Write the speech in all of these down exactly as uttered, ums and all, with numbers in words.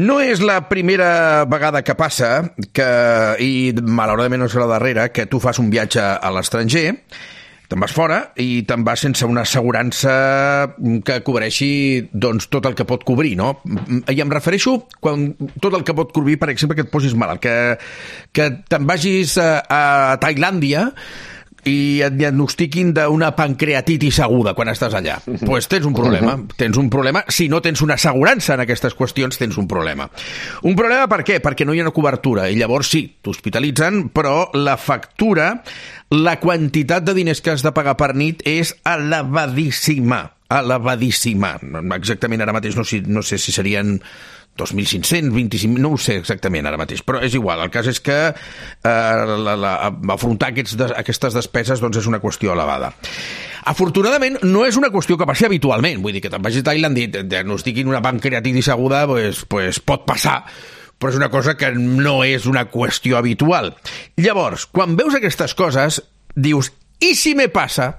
No és la primera vegada que passa, que, i malauradament no és la darrera, que tu fas un viatge a l'estranger, te'n vas fora i te'n vas sense una assegurança que cobreixi doncs, tot el que pot cobrir, no? I em refereixo quan tot el que pot cobrir, per exemple, que et posis malalt, que, que te'n vagis a, a Tailàndia i et diagnostiquin d'una pancreatitis aguda quan estàs allà. Doncs pues tens un problema. Tens un problema. Si no tens una assegurança en aquestes qüestions, tens un problema. Un problema per què? Perquè no hi ha una cobertura. I llavors sí, t'hospitalitzen, però la factura, la quantitat de diners que has de pagar per nit és elevadíssima. Elevadíssima. Exactament ara mateix no, si, no sé si serien dos mil cinc-cents, vint-i-cinc, no ho sé exactament ara mateix, però és igual. El cas és que eh, la, la, afrontar aquests, aquestes despeses doncs, és una qüestió elevada. Afortunadament, no és una qüestió que passi habitualment. Vull dir, que te'n vagis a Tailàndia i et diagnostiquin una pancreatitis aguda, pues, pues pot passar, però és una cosa que no és una qüestió habitual. Llavors, quan veus aquestes coses, dius, i si me passa?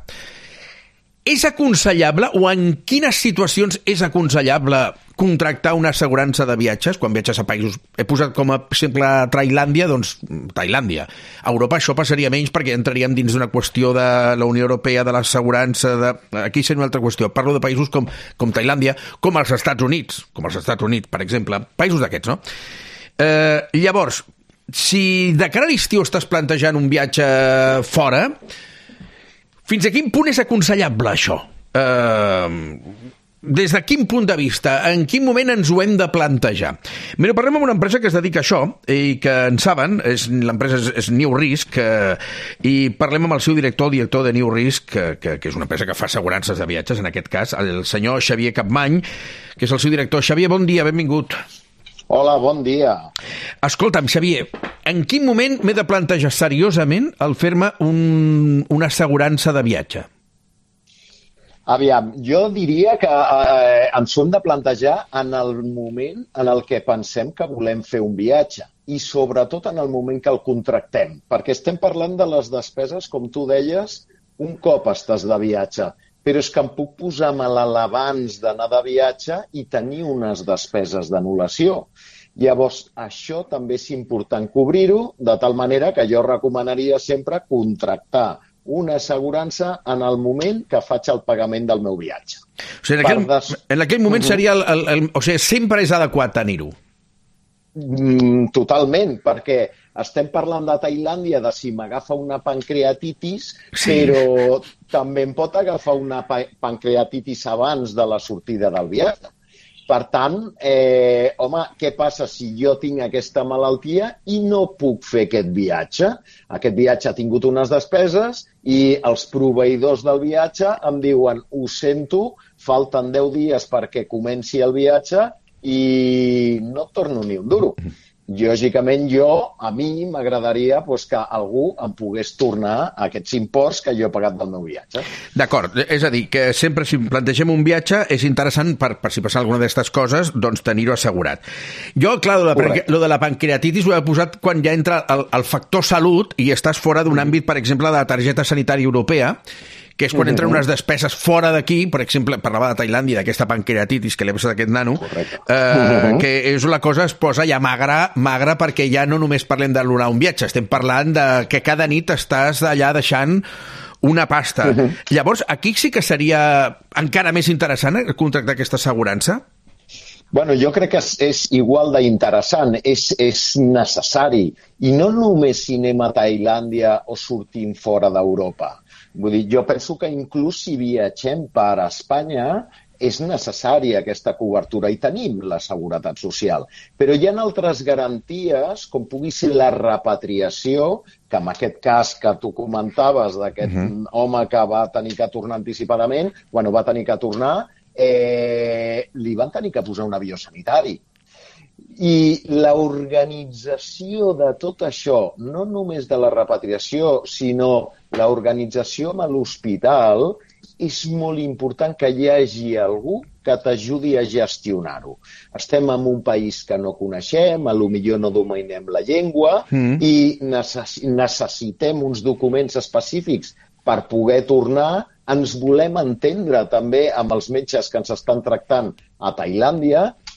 És aconsellable o en quines situacions és aconsellable contractar una assegurança de viatges quan viatges a països? He posat com a exemple Tailàndia, doncs Tailàndia. A Europa això passaria menys perquè entraríem dins d'una qüestió de la Unió Europea, de l'assegurança, de... aquí seria una altra qüestió. Parlo de països com, com Tailàndia, com els Estats Units, com els Estats Units, per exemple, països d'aquests, no? Eh, llavors, si de cara a l'estiu estàs plantejant un viatge fora, fins a quin punt és aconsellable això? Uh, des de quin punt de vista? En quin moment ens ho hem de plantejar? Mira, parlem amb una empresa que es dedica a això i que en saben, és, l'empresa és, és New Risk, uh, i parlem amb el seu director, el director de New Risk, que, que, que és una empresa que fa assegurances de viatges, en aquest cas, el senyor Xavier Capmany, que és el seu director. Xavier, bon dia, benvingut. Hola, bon dia. Escolta'm, Xavier, en quin moment m'he de plantejar seriosament el fer-me un, una assegurança de viatge? Aviam, jo diria que eh, ens ho hem de plantejar en el moment en el que pensem que volem fer un viatge i sobretot en el moment que el contractem, perquè estem parlant de les despeses, com tu deies, un cop estàs de viatge. Però és que em puc posar malalt abans d'anar de viatge i tenir unes despeses d'anul·lació. Llavors, això també és important cobrir-ho, de tal manera que jo recomanaria sempre contractar una assegurança en el moment que faig el pagament del meu viatge. O sigui, en aquell, des... en aquell moment seria el, el, el... O sigui, sempre és adequat tenir-ho. Mm, totalment, perquè estem parlant de Tailàndia, de si m'agafa una pancreatitis, sí. Però també em pot agafar una pa- pancreatitis abans de la sortida del viatge. Per tant, eh, home, què passa si jo tinc aquesta malaltia i no puc fer aquest viatge? Aquest viatge ha tingut unes despeses i els proveïdors del viatge em diuen, ho sento, falten deu dies perquè comenci el viatge i no torno ni un duro. Lògicament, jo, a mi m'agradaria pues, que algú em pogués tornar aquests imports que jo he pagat del meu viatge. D'acord, és a dir, que sempre si plantegem un viatge és interessant per, per si passa alguna d'aquestes coses, doncs tenir-ho assegurat. Jo, clar, lo de, lo de la pancreatitis ho he posat quan ja entra el, el factor salut i estàs fora d'un àmbit, per exemple, de la targeta sanitària europea, que és quan entren unes despeses fora d'aquí, per exemple, parlava de Tailàndia, d'aquesta pancreatitis que li ha passat a aquest nano, eh, uh-huh. que és la cosa es posa ja magra, magra perquè ja no només parlem d'anul·lar un viatge, estem parlant de que cada nit estàs allà deixant una pasta. Uh-huh. Llavors, aquí sí que seria encara més interessant contractar aquesta assegurança? Bueno, jo crec que és, és igual d'interessant, és, és necessari. I no només si anem a Tailàndia o sortim fora d'Europa. Vull dir, jo penso que inclús si viatgem per a Espanya és necessària aquesta cobertura i tenim la seguretat social. Però hi ha altres garanties, com pugui ser la repatriació, que en aquest cas que tu comentaves d'aquest uh-huh. home que va tenir que tornar anticipadament, bueno, va tenir que tornar, eh, li van tenir que posar un avió sanitari. I l'organització de tot això, no només de la repatriació, sinó l'organització amb l'hospital, és molt important que hi hagi algú que t'ajudi a gestionar-ho. Estem en un país que no coneixem, a lo millor no dominem la llengua mm. i necess- necessitem uns documents específics per poder tornar. Ens volem entendre també amb els metges que ens estan tractant a Tailàndia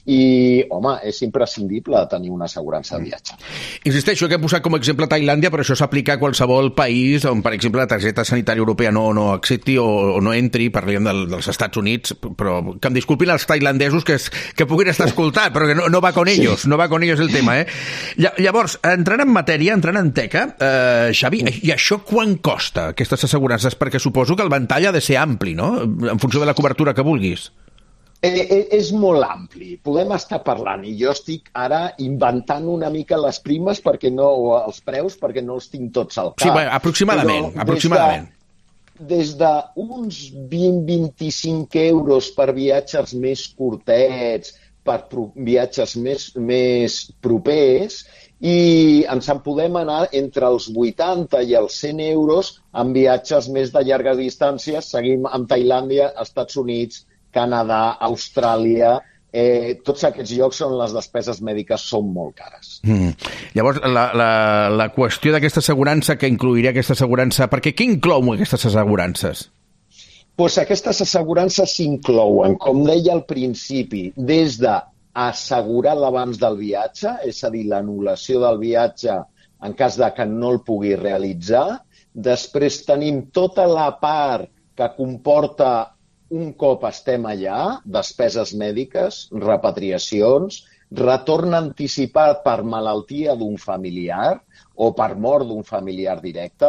i, home, és imprescindible tenir una assegurança de viatge. Insisteixo que he posat com a exemple Tailàndia, però això s'aplica a qualsevol país on, per exemple, la targeta sanitària europea no, no accepti o, o no entri, parlem del, dels Estats Units, però que em disculpin els tailandesos que, es, que puguin estar escoltant, però que no, no va con ellos, sí. no va con ellos el tema, eh? Llavors, entrant en matèria, entrant en teca, eh, Xavi, i això quan costa, aquestes assegurances? Perquè suposo que el ventall ha de ser ampli, no?, en funció de la cobertura que vulguis. Eh, és molt ampli. Podem estar parlant, i jo estic ara inventant una mica les primes perquè no, o els preus perquè no els tinc tots al cap. Sí, bueno, aproximadament. Però aproximadament. Des d'uns de, vint a vint-i-cinc euros per viatges més curtets, per pro, viatges més, més propers, i ens en podem anar entre els vuitanta i els cent euros en viatges més de llarga distància. Seguim amb Tailàndia, Estats Units, Canadà, Austràlia, eh, tots aquests llocs on les despeses mèdiques són molt cares. Mm. Llavors, la, la, la qüestió d'aquesta assegurança, que incluiria aquesta assegurança, perquè què inclou aquestes assegurances? Pues aquestes assegurances s'inclouen, com deia al principi, des d'assegurar l'abans del viatge, és a dir, l'anul·lació del viatge en cas de que no el pugui realitzar. Després tenim tota la part que comporta un cop estem allà, despeses mèdiques, repatriacions, retorn anticipat per malaltia d'un familiar o per mort d'un familiar directe.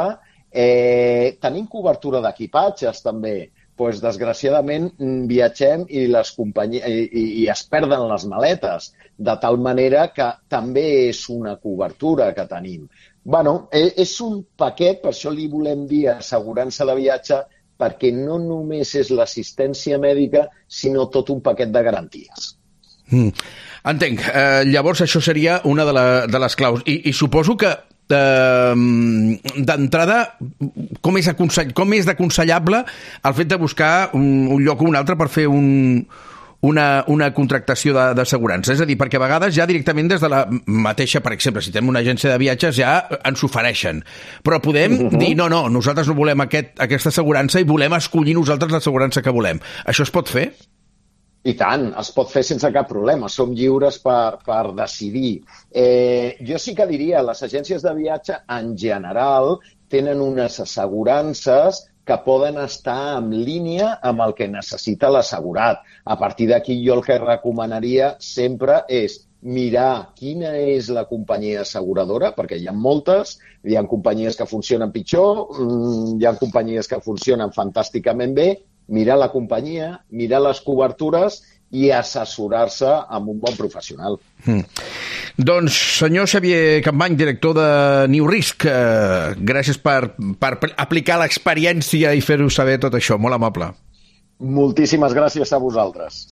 Eh, tenim cobertura d'equipatges, també. Pues, desgraciadament, viatgem i, les companyi... I, i es perden les maletes, de tal manera que també és una cobertura que tenim. Bueno, és un paquet, per això li volem dir assegurança de viatge, perquè no només és l'assistència mèdica, sinó tot un paquet de garanties. Mm. Entenc. Eh, llavors, això seria una de, la, de les claus. I, i suposo que, eh, d'entrada, com és, aconsell, com és d'aconsellable el fet de buscar un, un lloc o un altre per fer un... Una, una contractació d'assegurança. És a dir, perquè a vegades ja directament des de la mateixa, per exemple, si tenim una agència de viatges ja ens ofereixen. Però podem uh-huh. dir, no, no, nosaltres no volem aquest, aquesta assegurança i volem escollir nosaltres l'assegurança que volem. Això es pot fer? I tant, es pot fer sense cap problema. Som lliures per, per decidir. Eh, jo sí que diria, les agències de viatge en general tenen unes assegurances que poden estar en línia amb el que necessita l'assegurat. A partir d'aquí jo el que recomanaria sempre és mirar quina és la companyia asseguradora, perquè hi ha moltes, hi ha companyies que funcionen pitjor, hi ha companyies que funcionen fantàsticament bé, mirar la companyia, mirar les cobertures i assessorar-se amb un bon professional. Mm. Doncs, senyor Xavier Campmany, director de New Risk, eh, gràcies per, per aplicar l'experiència i fer-ho saber tot això. Molt amable. Moltíssimes gràcies a vosaltres.